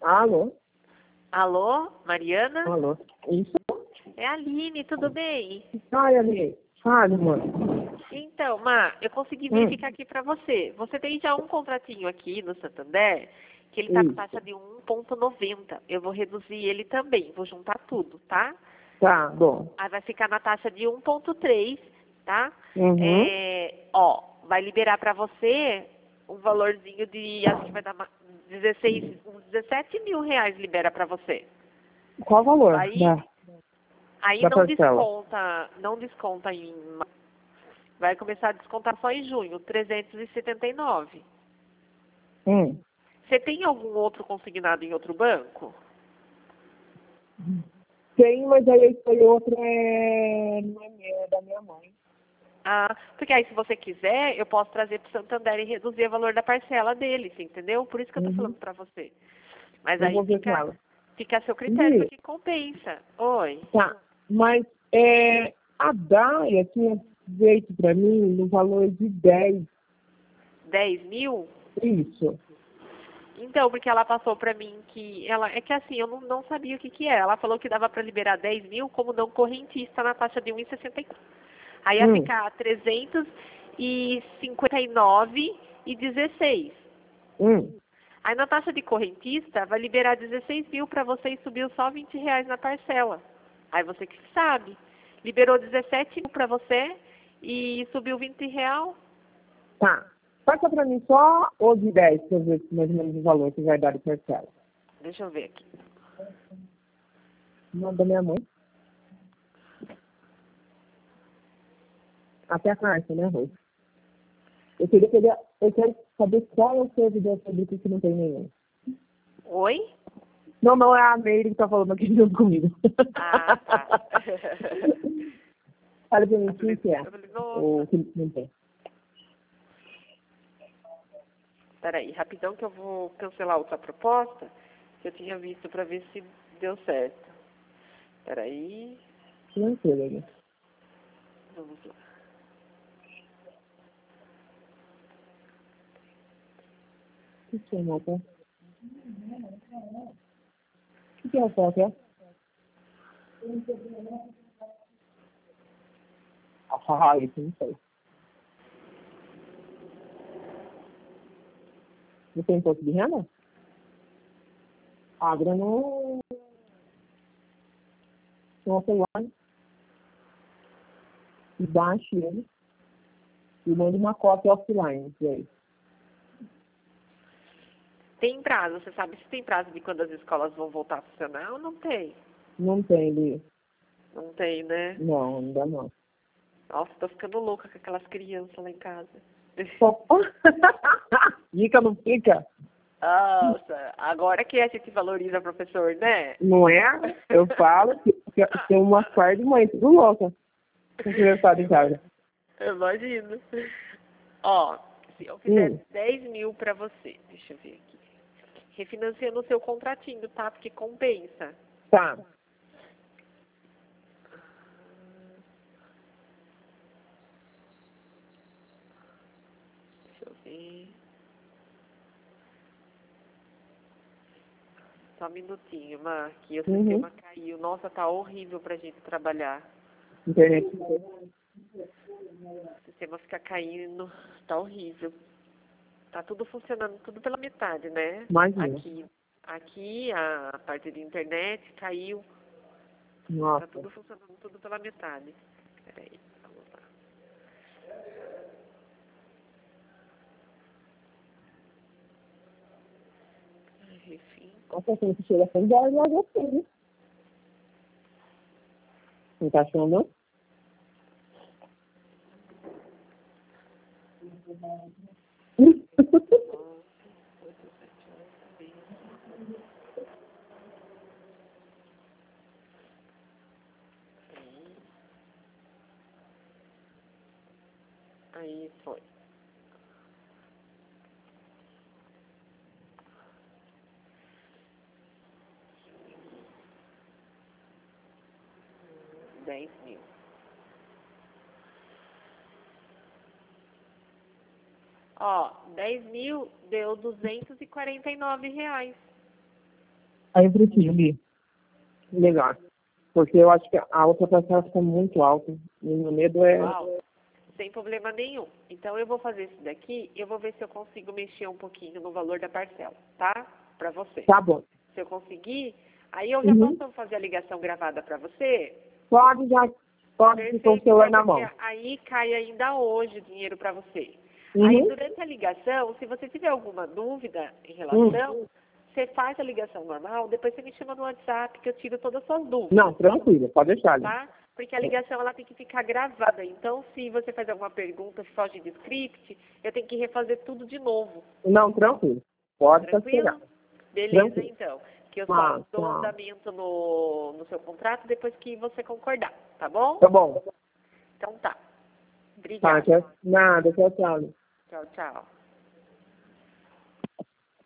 Alô? Alô, Mariana? Alô? Isso? É a Aline, tudo bem? Ai, Ali. Fale, mano. Então, Má, eu consegui verificar aqui pra você. Você tem já um contratinho aqui no Santander, que ele tá com Isso. taxa de 1,90. Eu vou reduzir ele também, vou juntar tudo, tá? Tá, bom. Aí vai ficar na taxa de 1,3, tá? Uhum. Vai liberar pra você um valorzinho de, acho que vai dar 16, uns 17 mil reais libera pra você. Qual o valor Aí, aí da não parcela? desconta em... Vai começar a descontar só em junho, 379. Hum. Você tem algum outro consignado em outro banco? Tem, mas aí esse outro não é meu, é da minha mãe. Ah, porque aí se você quiser, eu posso trazer para o Santander e reduzir o valor da parcela dele, você entendeu? Por isso que eu tô Uhum. falando para você. Mas Eu aí vou ver com ela. fica a seu critério, Vi, porque compensa. Oi. tá. Mas a Daia tinha feito pra mim no valor de 10. 10 mil? Isso. Então, porque ela passou pra mim que ela é que assim, eu não sabia o que que é. Ela falou que dava pra liberar 10 mil como não correntista na taxa de 1,64. Aí ia ficar 359,16. Hum. Aí na taxa de correntista vai liberar 16 mil pra você e subiu só 20 reais na parcela. Aí você que sabe. Liberou 17 mil pra você e subiu 20 real. Tá. Passa pra mim só o de 10, pra eu ver mais ou menos o valor que vai dar de parcela. Deixa eu ver aqui. Não da minha mãe. Até a carta, né, Rô? Eu quero saber qual é o servidor público que não tem nenhum. Oi? Não, é a Meire que tá falando aqui junto comigo. Ah, tá. Fala pra mim quem que é. Eu falei, nossa. O que não tem. Peraí, rapidão que eu vou cancelar outra proposta que eu tinha visto pra ver se deu certo. Peraí, Financeiro, né? vamos lá. O que é, Mota? O que é a foto, é? Ah, isso não sei. Não tem imposto de renda? Abra no celular e baixe ele e manda uma cópia offline pra ele. Tem prazo, você sabe se tem prazo de quando as escolas vão voltar a funcionar ou não tem? Não tem, Li. Não tem, né? Não, ainda não. Nossa, tô ficando louca com aquelas crianças lá em casa. Só... Fica, não fica? Nossa, agora que a gente valoriza o professor, né? Não é? Eu falo que tem uma par de mãe tudo louca com criançada em casa. Eu imagino. Ó, se eu fizer 10 mil pra você, deixa eu ver aqui. Refinanciando o seu contratinho, tá? Porque compensa. Tá. Deixa eu ver. Só um minutinho, Mar, que o sistema caiu. Nossa, tá horrível pra gente trabalhar. Internet. O sistema fica caindo, tá horrível. Tá tudo funcionando, tudo pela metade, né? Imagina. Aqui a parte de internet caiu. Nossa. Tá tudo funcionando, tudo pela metade. Peraí, vamos lá. Enfim. Nossa, assim, que chega a 100 dólares logo assim, né? Não tá achando, não? Aí foi. R$ 10.000. Ó, 10 mil deu R$ 249. Aí eu prefiro, Li. Melhor. Porque eu acho que a outra parcela fica muito alta. E o meu medo é... Uau, sem problema nenhum. Então eu vou fazer isso daqui, eu vou ver se eu consigo mexer um pouquinho no valor da parcela, tá? Para você. Tá bom. Se eu conseguir, aí eu já posso fazer a ligação gravada para você? Pode com o celular na mão. Aí cai ainda hoje o dinheiro para você. Uhum. Aí durante a ligação, se você tiver alguma dúvida em relação, você faz a ligação normal, depois você me chama no WhatsApp que eu tiro todas as suas dúvidas. Não, tranquilo, pode deixar. Tá? Porque a ligação ela tem que ficar gravada. Então, se você faz alguma pergunta, foge do script, eu tenho que refazer tudo de novo. Não, tranquilo. Pode Tranquilo? Beleza, tranquilo. então. Que eu só dou andamento no seu contrato depois que você concordar, tá bom? Tá bom. Então tá. Obrigada. Tá, nada, tchau, tchau. Tchau, tchau.